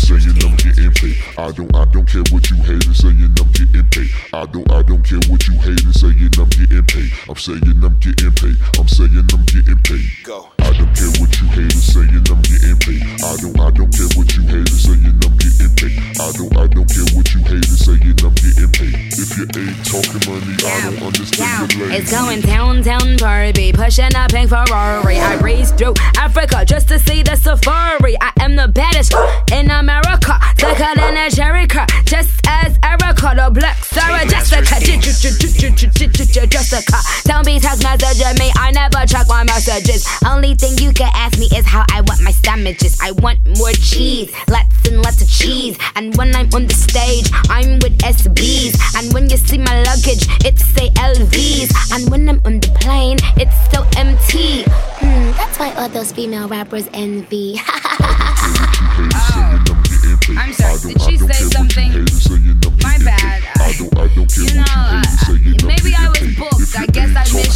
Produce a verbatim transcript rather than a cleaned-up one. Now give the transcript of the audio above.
saying I'm getting paid. I don't, I don't care what you haters saying I'm getting paid. I don't, I don't care what you haters saying I'm getting paid. I'm saying I'm getting paid. I'm saying I'm getting paid. Go. I don't care what you haters saying I'm getting paid. I don't, I don't care what you haters saying I'm getting paid. I don't, I don't care what you haters saying I'm getting paid. If you ain't talking money, I don't understand your lane. It's going down, down, Barbie, pushing a pink Ferrari. I raced through Africa just to see the safari. I am the baddest in America, thicker than a Jericho. Just as Erica, the black Sarah Jessica, Jessica. Don't be text messaging me, I never check my messages. Only thing you can ask me is how I want my sandwiches. I want more cheese, lots and lots of cheese. And when I'm on the stage, I'm with S Bs. And when you see my luggage, it's say L Vs. And when I'm on the plane, it's still empty. Hmm, that's why all those female rappers envy. Oh, I'm sorry, did she say something? My bad. I don't, I don't care you know, what you uh, maybe I was booked. I guess I missed